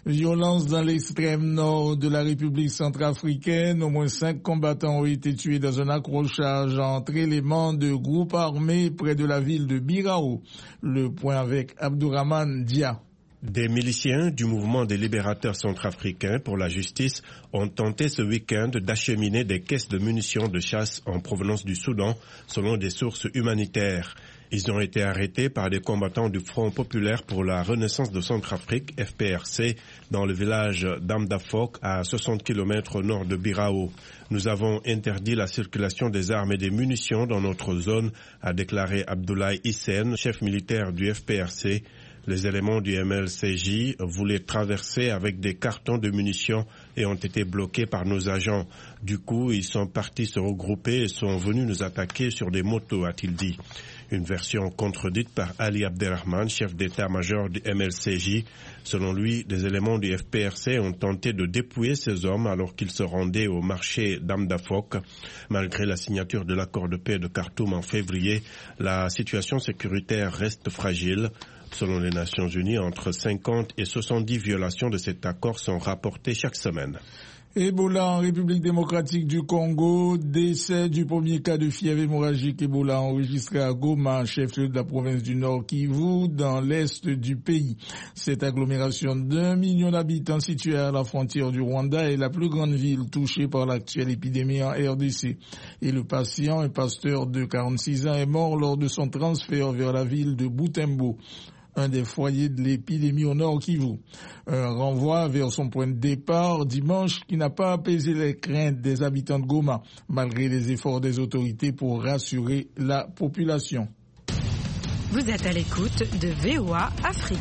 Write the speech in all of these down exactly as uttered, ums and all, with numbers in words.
Violence dans l'extrême nord de la République centrafricaine. Au moins cinq combattants ont été tués dans un accrochage entre éléments de groupes armés près de la ville de Birao. Le point avec Abdourahmane Dia. Des miliciens du mouvement des libérateurs centrafricains pour la justice ont tenté ce week-end d'acheminer des caisses de munitions de chasse en provenance du Soudan, selon des sources humanitaires. Ils ont été arrêtés par des combattants du Front populaire pour la renaissance de Centrafrique, F P R C, dans le village d'Amdafok, à soixante kilomètres au nord de Birao. Nous avons interdit la circulation des armes et des munitions dans notre zone, a déclaré Abdoulaye Hissène, chef militaire du F P R C. Les éléments du M L C J voulaient traverser avec des cartons de munitions et ont été bloqués par nos agents. Du coup, ils sont partis se regrouper et sont venus nous attaquer sur des motos, a-t-il dit. Une version contredite par Ali Abderrahman, chef d'état-major du M L C J. Selon lui, des éléments du F P R C ont tenté de dépouiller ces hommes alors qu'ils se rendaient au marché d'Amdafok. Malgré la signature de l'accord de paix de Khartoum en février, la situation sécuritaire reste fragile. Selon les Nations Unies, entre cinquante et soixante-dix violations de cet accord sont rapportées chaque semaine. Ebola en République démocratique du Congo, décès du premier cas de fièvre hémorragique Ebola enregistré à Goma, chef-lieu de la province du Nord Kivu, dans l'est du pays. Cette agglomération d'un million d'habitants située à la frontière du Rwanda est la plus grande ville touchée par l'actuelle épidémie en R D C. Et le patient, un pasteur de quarante-six ans, est mort lors de son transfert vers la ville de Butembo, un des foyers de l'épidémie au Nord Kivu. Un renvoi vers son point de départ dimanche qui n'a pas apaisé les craintes des habitants de Goma, malgré les efforts des autorités pour rassurer la population. Vous êtes à l'écoute de V O A Afrique.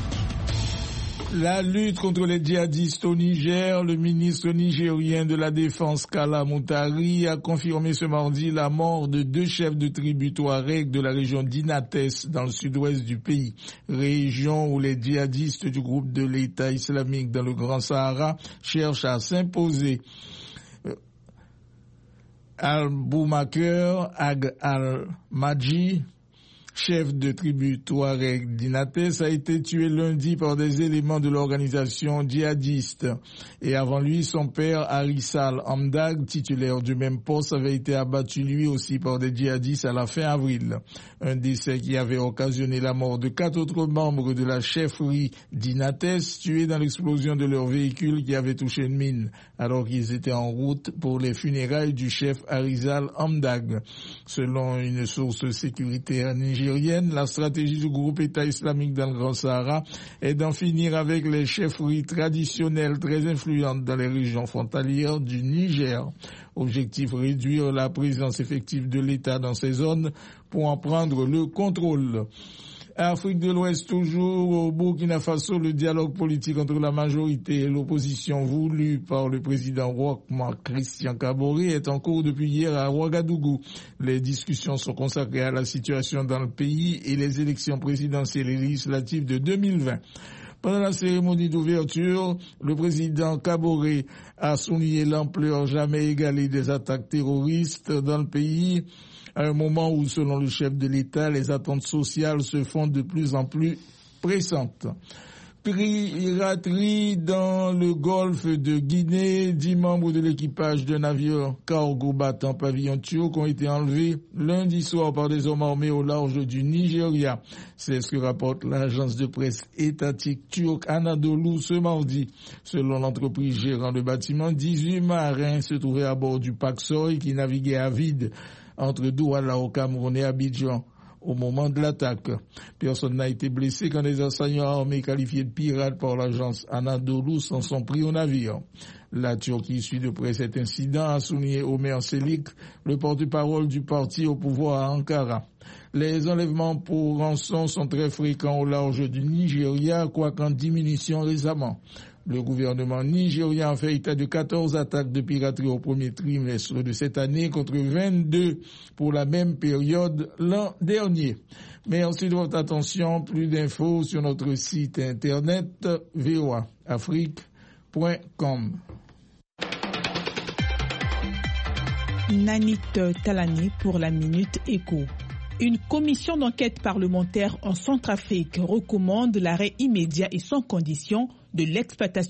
La lutte contre les djihadistes au Niger, le ministre nigérien de la Défense Kala Moutari a confirmé ce mardi la mort de deux chefs de tribu touareg de la région d'Inates dans le sud-ouest du pays, région où les djihadistes du groupe de l'État islamique dans le Grand Sahara cherchent à s'imposer. Al-Boumaker Ag Al-Madji, chef de tribu Touareg d'Inates, a été tué lundi par des éléments de l'organisation djihadiste. Et avant lui, son père, Harissal Hamdag, titulaire du même poste, avait été abattu lui aussi par des djihadistes à la fin avril. Un décès qui avait occasionné la mort de quatre autres membres de la chefferie d'Inates, tués dans l'explosion de leur véhicule qui avait touché une mine, alors qu'ils étaient en route pour les funérailles du chef Harissal Hamdag. Selon une source sécuritaire nigérienne, la stratégie du groupe État islamique dans le Grand Sahara est d'en finir avec les chefferies traditionnelles très influentes dans les régions frontalières du Niger. Objectif, réduire la présence effective de l'État dans ces zones pour en prendre le contrôle. Afrique de l'Ouest toujours, au Burkina Faso, le dialogue politique entre la majorité et l'opposition voulu par le président Roch-Marc Christian Kaboré est en cours depuis hier à Ouagadougou. Les discussions sont consacrées à la situation dans le pays et les élections présidentielles et législatives de deux mille vingt. Pendant la cérémonie d'ouverture, le président Kaboré a souligné l'ampleur jamais égalée des attaques terroristes dans le pays, à un moment où, selon le chef de l'État, les attentes sociales se font de plus en plus pressantes. Piraterie dans le golfe de Guinée, dix membres de l'équipage d'un navire cargo battant pavillon turc ont été enlevés lundi soir par des hommes armés au large du Nigeria. C'est ce que rapporte l'agence de presse étatique turque Anadolu ce mardi. Selon l'entreprise gérant le bâtiment, dix-huit marins se trouvaient à bord du Paxoy qui naviguait à vide entre Douala au Cameroun et Abidjan au moment de l'attaque. Personne n'a été blessé quand les assaillants armés qualifiés de pirates par l'agence Anadolu s'en sont pris au navire. La Turquie suit de près cet incident, a souligné Omer Selik, le porte-parole du parti au pouvoir à Ankara. Les enlèvements pour rançon sont très fréquents au large du Nigeria, quoiqu'en diminution récemment. Le gouvernement nigérien a fait état de quatorze attaques de piraterie au premier trimestre de cette année contre vingt-deux pour la même période l'an dernier. Merci de votre attention. Plus d'infos sur notre site internet v o a afrique point com. Nanit Talani pour la Minute Éco. Une commission d'enquête parlementaire en Centrafrique recommande l'arrêt immédiat et sans condition de l'exploitation